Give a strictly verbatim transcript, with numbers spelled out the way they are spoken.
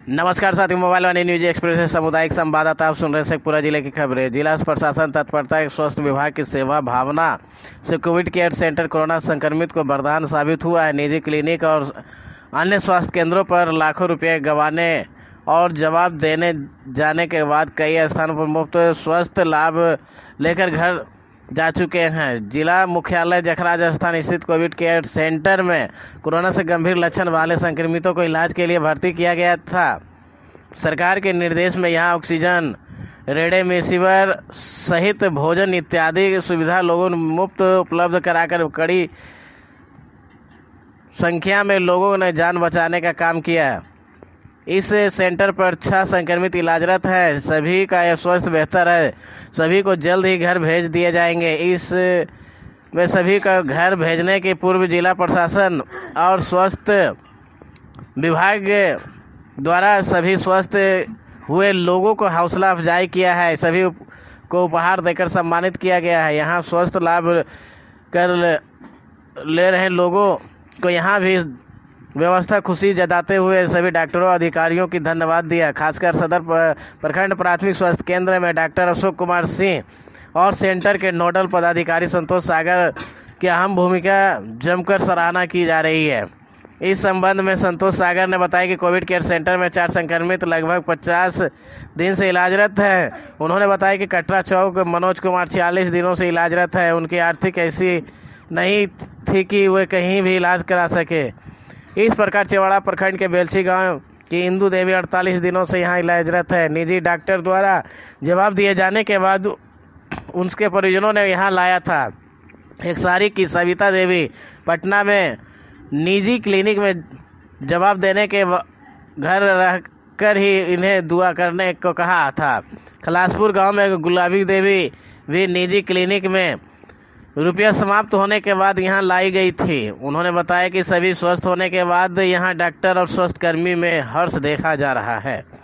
नमस्कार साथियों, मोबाइल वाणी news express से सामुदायिक संवाददाता आप सुन रहे शेखपुरा जिले की खबरें। जिला प्रशासन तत्परता एक स्वास्थ्य विभाग की सेवा भावना से कोविड केयर सेंटर कोरोना संक्रमित को वरदान साबित हुआ है। निजी क्लिनिक और अन्य स्वास्थ्य केंद्रों पर लाखों रुपए गंवाने और जवाब देने जाने के बाद कई स्थानों पर मुफ्त स्वास्थ्य लाभ लेकर घर जा चुके हैं। जिला मुख्यालय जखरा राजस्थान स्थित कोविड केयर सेंटर में कोरोना से गंभीर लक्षण वाले संक्रमितों को इलाज के लिए भर्ती किया गया था। सरकार के निर्देश में यहां ऑक्सीजन, रेमडेसिविर सहित भोजन इत्यादि सुविधा लोगों को मुफ्त उपलब्ध कराकर कड़ी संख्या में लोगों ने जान बचाने का काम किया। इस सेंटर पर छह संक्रमित इलाजरत हैं। सभी का स्वास्थ्य बेहतर है। सभी को जल्द ही घर भेज दिए जाएंगे। इस में सभी का घर भेजने के पूर्व जिला प्रशासन और स्वास्थ्य विभाग द्वारा सभी स्वस्थ हुए लोगों को हौसला अफजाई किया है। सभी को उपहार देकर सम्मानित किया गया है। यहाँ स्वास्थ्य लाभ कर ले रहे लोगों को यहाँ भी व्यवस्था खुशी जताते हुए सभी डॉक्टरों अधिकारियों की धन्यवाद दिया। खासकर सदर प्रखंड प्राथमिक स्वास्थ्य केंद्र में डॉक्टर अशोक कुमार सिंह और सेंटर के नोडल पदाधिकारी संतोष सागर की अहम भूमिका जमकर सराहना की जा रही है। इस संबंध में संतोष सागर ने बताया कि कोविड केयर सेंटर में चार संक्रमित लगभग पचास दिन से इलाजरत हैं। उन्होंने बताया कि कटरा चौक मनोज कुमार छियालीस दिनों से इलाजरत है। उनकी आर्थिक ऐसी नहीं थी कि वे कहीं भी इलाज करा सके। इस प्रकार चेवाड़ा प्रखंड के बेलसी गांव की इंदू देवी अड़तालीस दिनों से यहां इलाजरत है। निजी डॉक्टर द्वारा जवाब दिए जाने के बाद उनके परिजनों ने यहां लाया था। एक सारी की सविता देवी पटना में निजी क्लिनिक में जवाब देने के घर रहकर ही इन्हें दुआ करने को कहा था। खलासपुर गांव में गुलाबी देवी भी निजी क्लिनिक में रुपया समाप्त होने के बाद यहां लाई गई थी। उन्होंने बताया कि सभी स्वस्थ होने के बाद यहां डॉक्टर और स्वास्थ्य कर्मी में हर्ष देखा जा रहा है।